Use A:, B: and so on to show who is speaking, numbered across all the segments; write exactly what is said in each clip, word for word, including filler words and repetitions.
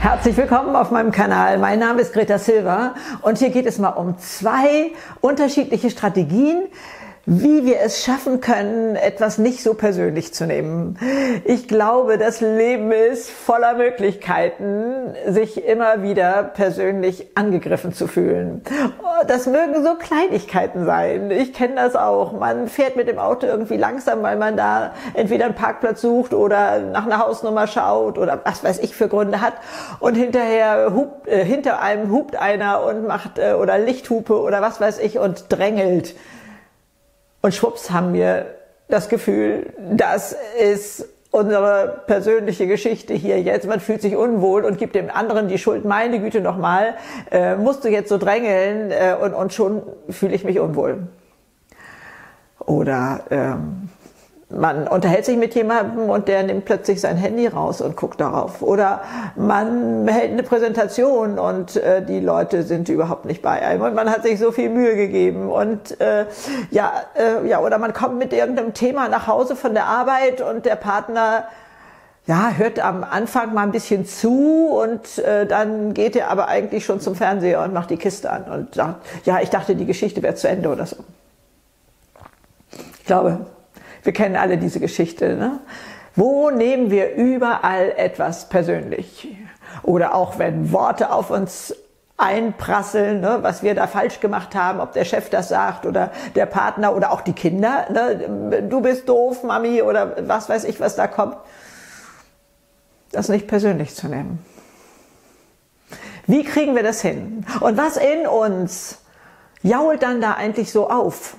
A: Herzlich willkommen auf meinem Kanal. Mein Name ist Greta Silver und hier geht es mal um zwei unterschiedliche Strategien, wie wir es schaffen können, etwas nicht so persönlich zu nehmen. Ich glaube, das Leben ist voller Möglichkeiten, sich immer wieder persönlich angegriffen zu fühlen. Das mögen so Kleinigkeiten sein. Ich kenne das auch. Man fährt mit dem Auto irgendwie langsam, weil man da entweder einen Parkplatz sucht oder nach einer Hausnummer schaut oder was weiß ich für Gründe hat. Und hinterher hupt, äh, hinter einem hupt einer und macht äh, oder Lichthupe oder was weiß ich und drängelt. Und schwupps haben wir das Gefühl, das ist unsere persönliche Geschichte hier jetzt. Man fühlt sich unwohl und gibt dem anderen die Schuld. Meine Güte nochmal, äh, musst du jetzt so drängeln äh, und, und schon fühle ich mich unwohl. Oder ähm, man unterhält sich mit jemandem und der nimmt plötzlich sein Handy raus und guckt darauf. Oder man hält eine Präsentation und äh, die Leute sind überhaupt nicht bei einem und man hat sich so viel Mühe gegeben. Und äh, ja, äh, ja, oder man kommt mit irgendeinem Thema nach Hause von der Arbeit und der Partner ja, hört am Anfang mal ein bisschen zu und äh, dann geht er aber eigentlich schon zum Fernseher und macht die Kiste an und sagt, ja, ich dachte, die Geschichte wäre zu Ende oder so. Ich glaube, wir kennen alle diese Geschichte, ne? Wo nehmen wir überall etwas persönlich? Oder auch wenn Worte auf uns einprasseln, ne, was wir da falsch gemacht haben, ob der Chef das sagt oder der Partner oder auch die Kinder, ne, du bist doof, Mami, oder was weiß ich, was da kommt. Das nicht persönlich zu nehmen. Wie kriegen wir das hin? Und was in uns jault dann da eigentlich so auf?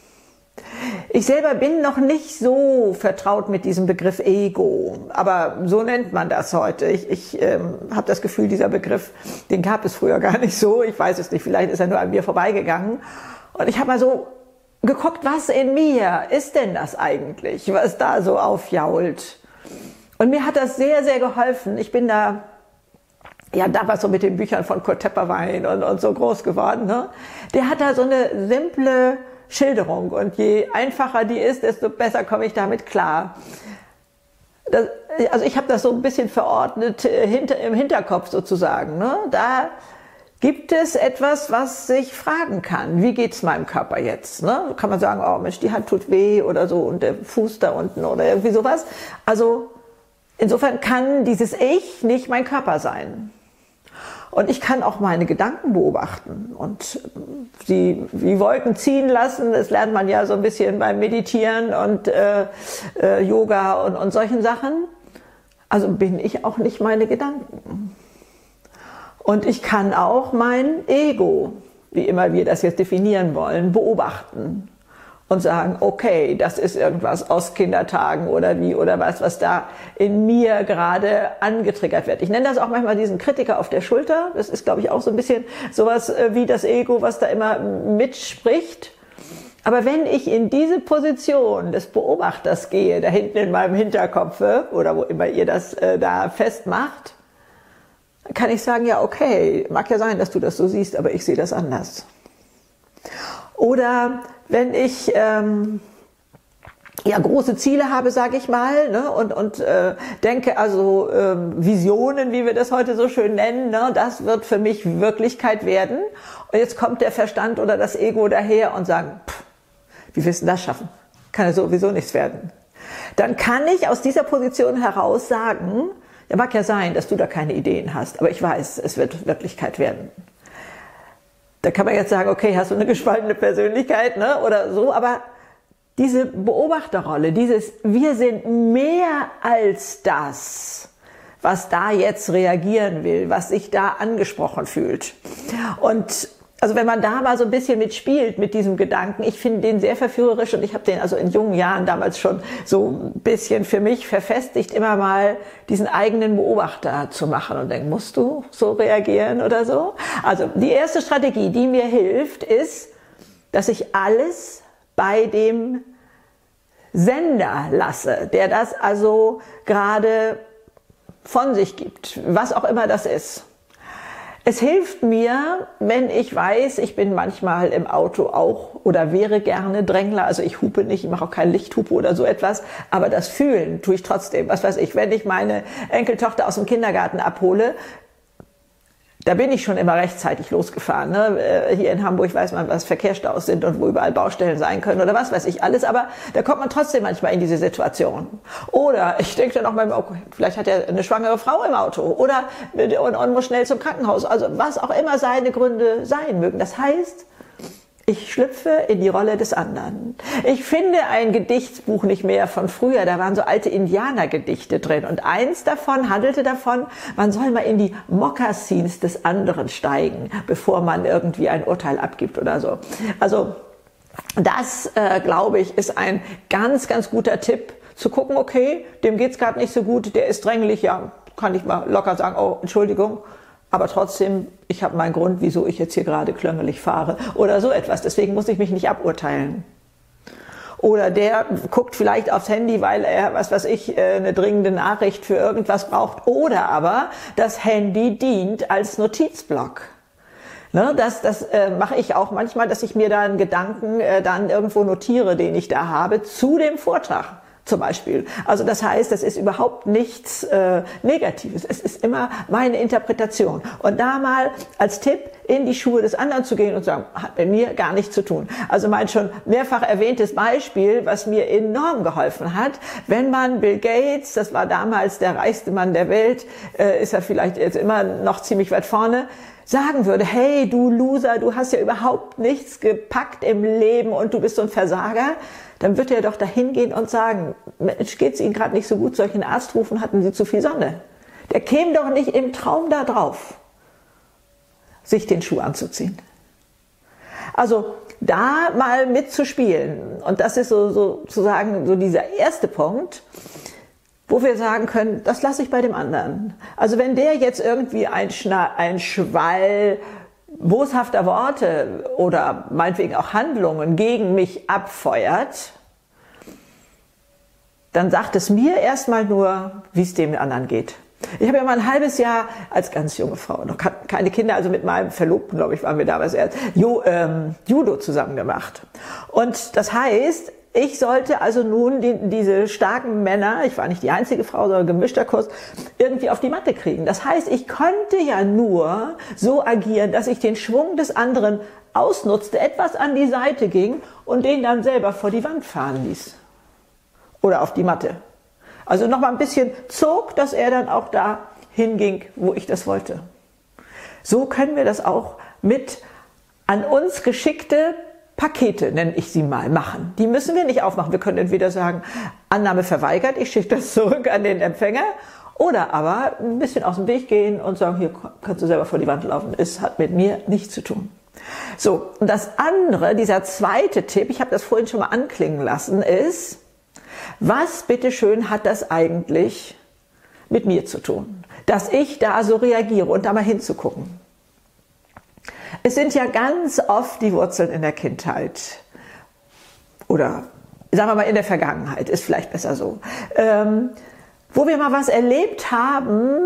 A: Ich selber bin noch nicht so vertraut mit diesem Begriff Ego, aber so nennt man das heute. Ich, ich ähm, habe das Gefühl, dieser Begriff, den gab es früher gar nicht so. Ich weiß es nicht, vielleicht ist er nur an mir vorbeigegangen. Und ich habe mal so geguckt, was in mir ist denn das eigentlich, was da so aufjault. Und mir hat das sehr, sehr geholfen. Ich bin da ja damals so mit den Büchern von Kurt Tepperwein und, und so groß geworden. Ne? Der hat da so eine simple Schilderung und je einfacher die ist, desto besser komme ich damit klar. Das, also ich habe das so ein bisschen verordnet äh, hinter, im Hinterkopf sozusagen. Ne? Da gibt es etwas, was sich fragen kann. Wie geht's meinem Körper jetzt? Ne? Kann man sagen, oh Mensch, die Hand tut weh oder so und der Fuß da unten oder irgendwie sowas. Also insofern kann dieses Ich nicht mein Körper sein. Und ich kann auch meine Gedanken beobachten und sie wie Wolken ziehen lassen. Das lernt man ja so ein bisschen beim Meditieren und äh, äh, Yoga und, und solchen Sachen. Also bin ich auch nicht meine Gedanken. Und ich kann auch mein Ego, wie immer wir das jetzt definieren wollen, beobachten. Und sagen, okay, das ist irgendwas aus Kindertagen oder wie oder was, was da in mir gerade angetriggert wird. Ich nenne das auch manchmal diesen Kritiker auf der Schulter. Das ist, glaube ich, auch so ein bisschen sowas wie das Ego, was da immer mitspricht. Aber wenn ich in diese Position des Beobachters gehe, da hinten in meinem Hinterkopf oder wo immer ihr das äh, da festmacht, kann ich sagen, ja, okay, mag ja sein, dass du das so siehst, aber ich sehe das anders. Oder wenn ich ähm, ja große Ziele habe, sage ich mal, ne, und und äh, denke also ähm, Visionen, wie wir das heute so schön nennen, ne, das wird für mich Wirklichkeit werden. Und jetzt kommt der Verstand oder das Ego daher und sagt, pff, wie willst du das schaffen? Kann ja sowieso nichts werden. Dann kann ich aus dieser Position heraus sagen, ja, mag ja sein, dass du da keine Ideen hast, aber ich weiß, es wird Wirklichkeit werden. Da kann man jetzt sagen, okay, hast du eine gespaltene Persönlichkeit, ne, oder so, aber diese Beobachterrolle, dieses wir sind mehr als das, was da jetzt reagieren will, was sich da angesprochen fühlt. Und also wenn man da mal so ein bisschen mitspielt mit diesem Gedanken, ich finde den sehr verführerisch und ich habe den also in jungen Jahren damals schon so ein bisschen für mich verfestigt, immer mal diesen eigenen Beobachter zu machen und denken, musst du so reagieren oder so? Also die erste Strategie, die mir hilft, ist, dass ich alles bei dem Sender lasse, der das also gerade von sich gibt, was auch immer das ist. Es hilft mir, wenn ich weiß, ich bin manchmal im Auto auch oder wäre gerne Drängler, also ich hupe nicht, ich mache auch kein Lichthupe oder so etwas, aber das Fühlen tue ich trotzdem. Was weiß ich, wenn ich meine Enkeltochter aus dem Kindergarten abhole, Da bin ich schon immer rechtzeitig losgefahren. Ne? Hier in Hamburg weiß man, was Verkehrsstaus sind und wo überall Baustellen sein können oder was weiß ich alles. Aber da kommt man trotzdem manchmal in diese Situation. Oder ich denke dann auch mal, okay, vielleicht hat er eine schwangere Frau im Auto oder und, und muss schnell zum Krankenhaus. Also was auch immer seine Gründe sein mögen. Das heißt, ich schlüpfe in die Rolle des anderen. Ich finde ein Gedichtsbuch nicht mehr von früher, da waren so alte Indianergedichte drin und eins davon handelte davon, man soll mal in die Mokassins des anderen steigen, bevor man irgendwie ein Urteil abgibt oder so. Also das, äh, glaube ich, ist ein ganz, ganz guter Tipp, zu gucken, okay, dem geht's gerade nicht so gut, der ist dränglich, ja, kann ich mal locker sagen, oh, Entschuldigung, aber trotzdem, ich habe meinen Grund, wieso ich jetzt hier gerade klöngelig fahre oder so etwas. Deswegen muss ich mich nicht aburteilen. Oder der guckt vielleicht aufs Handy, weil er, was weiß ich, eine dringende Nachricht für irgendwas braucht. Oder aber das Handy dient als Notizblock. Ne, das das äh, mache ich auch manchmal, dass ich mir da einen Gedanken äh, dann irgendwo notiere, den ich da habe, zu dem Vortrag. Zum Beispiel. Also das heißt, das ist überhaupt nichts äh, Negatives. Es ist immer meine Interpretation. Und da mal als Tipp in die Schuhe des anderen zu gehen und zu sagen, hat mit mir gar nichts zu tun. Also mein schon mehrfach erwähntes Beispiel, was mir enorm geholfen hat, wenn man Bill Gates, das war damals der reichste Mann der Welt, äh, ist er vielleicht jetzt immer noch ziemlich weit vorne, sagen würde, hey du Loser, du hast ja überhaupt nichts gepackt im Leben und du bist so ein Versager, dann wird er doch dahin gehen und sagen, Mensch, geht's Ihnen gerade nicht so gut, soll ich einen Arzt rufen, hatten Sie zu viel Sonne? Der käme doch nicht im Traum da drauf, sich den Schuh anzuziehen. Also da mal mitzuspielen und das ist so, so, sozusagen so dieser erste Punkt, wo wir sagen können, das lasse ich bei dem anderen. Also wenn der jetzt irgendwie ein, Schna ein Schwall boshafter Worte oder meinetwegen auch Handlungen gegen mich abfeuert, dann sagt es mir erstmal nur, wie es dem anderen geht. Ich habe ja mal ein halbes Jahr als ganz junge Frau, noch keine Kinder, also mit meinem Verlobten, glaube ich, waren wir damals erst, Ju, ähm, Judo zusammen gemacht. Und das heißt, ich sollte also nun die, diese starken Männer, ich war nicht die einzige Frau, sondern gemischter Kurs, irgendwie auf die Matte kriegen. Das heißt, ich konnte ja nur so agieren, dass ich den Schwung des anderen ausnutzte, etwas an die Seite ging und den dann selber vor die Wand fahren ließ. Oder auf die Matte. Also noch mal ein bisschen zog, dass er dann auch da hinging, wo ich das wollte. So können wir das auch mit an uns geschickte Pakete, nenne ich sie mal, machen. Die müssen wir nicht aufmachen. Wir können entweder sagen, Annahme verweigert, ich schicke das zurück an den Empfänger, oder aber ein bisschen aus dem Weg gehen und sagen, hier kannst du selber vor die Wand laufen. Es hat mit mir nichts zu tun. So, und das andere, dieser zweite Tipp, ich habe das vorhin schon mal anklingen lassen, ist, was bitteschön hat das eigentlich mit mir zu tun? Dass ich da so reagiere und da mal hinzugucken. Es sind ja ganz oft die Wurzeln in der Kindheit oder sagen wir mal in der Vergangenheit, ist vielleicht besser so, ähm, wo wir mal was erlebt haben,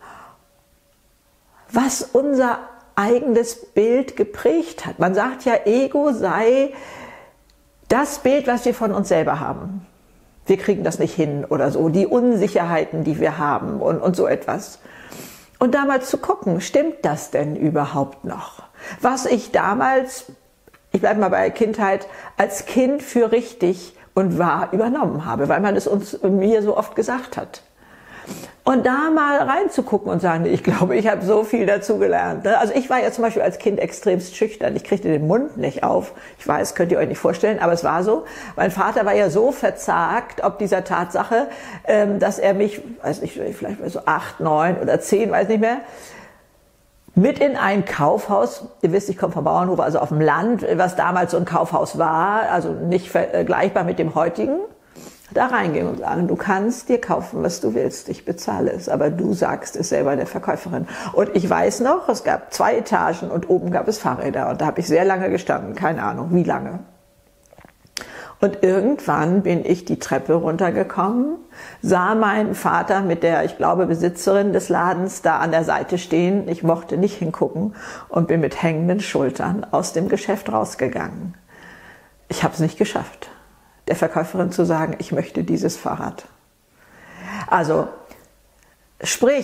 A: was unser eigenes Bild geprägt hat. Man sagt ja, Ego sei das Bild, was wir von uns selber haben. Wir kriegen das nicht hin oder so, die Unsicherheiten, die wir haben und, und so etwas. Und da mal zu gucken, stimmt das denn überhaupt noch? Was ich damals, ich bleibe mal bei Kindheit, als Kind für richtig und wahr übernommen habe, weil man es uns mir so oft gesagt hat. Und da mal reinzugucken und sagen, ich glaube, ich habe so viel dazu gelernt. Also ich war ja zum Beispiel als Kind extremst schüchtern. Ich kriegte den Mund nicht auf. Ich weiß, könnt ihr euch nicht vorstellen, aber es war so. Mein Vater war ja so verzagt ob dieser Tatsache, dass er mich, weiß nicht, vielleicht so acht, neun oder zehn, weiß nicht mehr, mit in ein Kaufhaus, ihr wisst, ich komme vom Bauernhof, also auf dem Land, was damals so ein Kaufhaus war, also nicht vergleichbar mit dem heutigen, da reingehen und sagen, du kannst dir kaufen, was du willst, ich bezahle es, aber du sagst es selber der Verkäuferin. Und ich weiß noch, es gab zwei Etagen und oben gab es Fahrräder und da habe ich sehr lange gestanden, keine Ahnung, wie lange. Und irgendwann bin ich die Treppe runtergekommen, sah meinen Vater mit der, ich glaube, Besitzerin des Ladens da an der Seite stehen. Ich mochte nicht hingucken und bin mit hängenden Schultern aus dem Geschäft rausgegangen. Ich habe es nicht geschafft, der Verkäuferin zu sagen, ich möchte dieses Fahrrad. Also, sprich,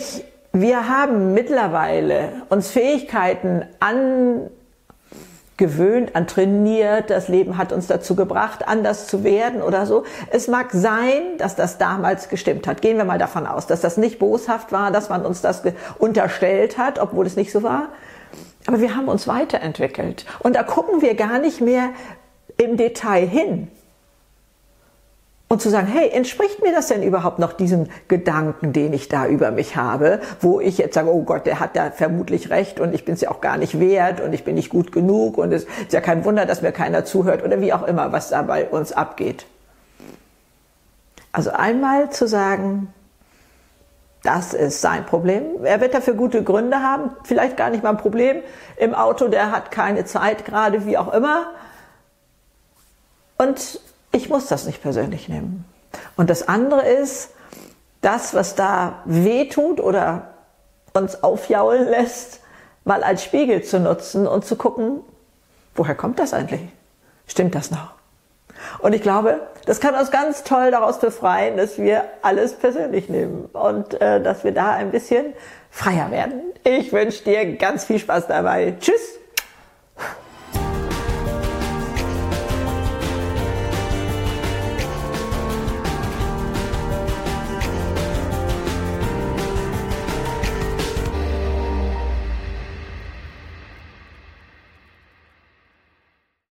A: wir haben mittlerweile uns Fähigkeiten angewöhnt, antrainiert, das Leben hat uns dazu gebracht, anders zu werden oder so. Es mag sein, dass das damals gestimmt hat. Gehen wir mal davon aus, dass das nicht boshaft war, dass man uns das unterstellt hat, obwohl es nicht so war. Aber wir haben uns weiterentwickelt. Und da gucken wir gar nicht mehr im Detail hin. Und zu sagen, hey, entspricht mir das denn überhaupt noch diesem Gedanken, den ich da über mich habe, wo ich jetzt sage, oh Gott, der hat da vermutlich recht und ich bin es ja auch gar nicht wert und ich bin nicht gut genug und es ist ja kein Wunder, dass mir keiner zuhört oder wie auch immer, was da bei uns abgeht. Also einmal zu sagen, das ist sein Problem. Er wird dafür gute Gründe haben, vielleicht gar nicht mal ein Problem im Auto, der hat keine Zeit gerade, wie auch immer. Und ich muss das nicht persönlich nehmen. Und das andere ist, das, was da wehtut oder uns aufjaulen lässt, mal als Spiegel zu nutzen und zu gucken, woher kommt das eigentlich? Stimmt das noch? Und ich glaube, das kann uns ganz toll daraus befreien, dass wir alles persönlich nehmen und äh, dass wir da ein bisschen freier werden. Ich wünsche dir ganz viel Spaß dabei. Tschüss!